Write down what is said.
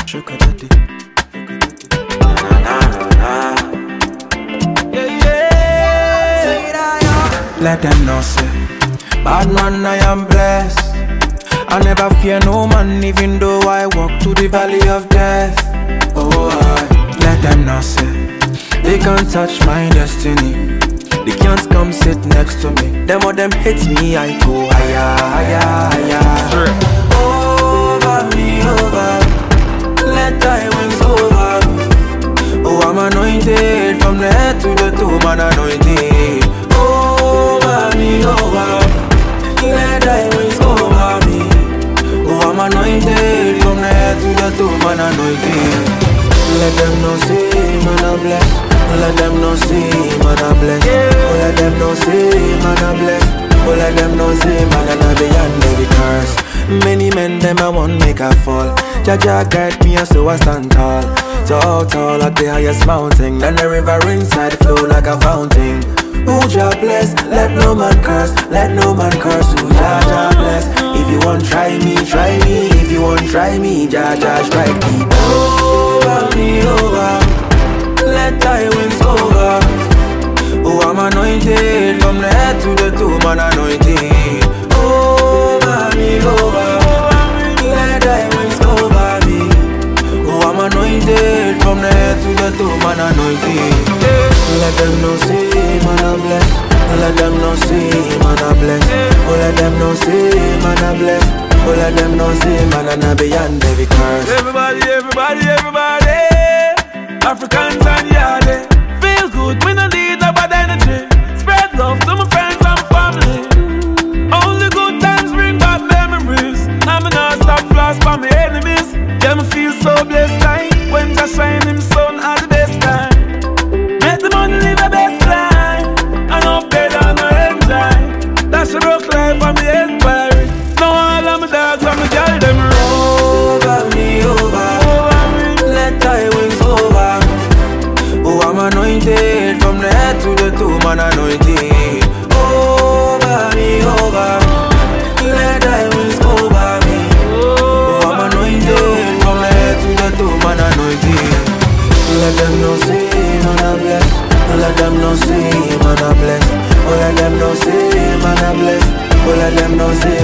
Chukadati. Let them know say bad man I am blessed. I never fear no man even though I walk through the valley of death. Oh I let them know say they can't touch my destiny. They can't come sit next to me. Them or them hits me, I go higher, higher, higher. Over me, over. Let thy wings over me. Oh, I'm anointed from the head to the toe, man anointed. Over me, over. Let thy wings over me. Oh, I'm anointed from the head to the toe, man anointed. Let them know say, man I bless. Let them know say, man I bless. Oh, let them know say, man I bless. Oh, let them know say, man I beyond every curse. Many men them I want make a fall. Jaja guide me and so I stand tall. So tall at the highest mountain. Then the river inside flow like a fountain. Who Jah bless, let no man curse. Let no man curse, who Jah bless. If you want try me, try me. If you want try me, Jah strike me. Over me, over. Let thy wings over. Oh, I'm anointed from the head to the toe, man anointed. Over me, over. Let thy wings over me. Oh, I'm anointed from the head to the toe, man anointed. Let them know say, man I bless. Let them know say, man I bless. Oh, let them know say, man I bless. Oh, let them know say, man I beyond every curse. Everybody, everybody, everybody. Africans and Yardie. Feel good, we no need no bad energy. Spread love to my friends and family. Only good times bring back memories. Now me not stop flash for my enemies. Yeah, me feel so blessed like when Jah shine him sun at the best time. Make the money live the best life. And up there down no enjoy. That's a rock life for me empire. Now all of my dogs and my girl them over me, over. Let thy wings over. Oh, I'm anointed from the head to the toe, man anointed. Over me, over. Let thy wings over me. Oh, I'm anointed from the head to the toe, man anointed. Let them know say, man I bless. Let them know say, man I bless. Oh, let them know say, man I bless. Oh, let them know say,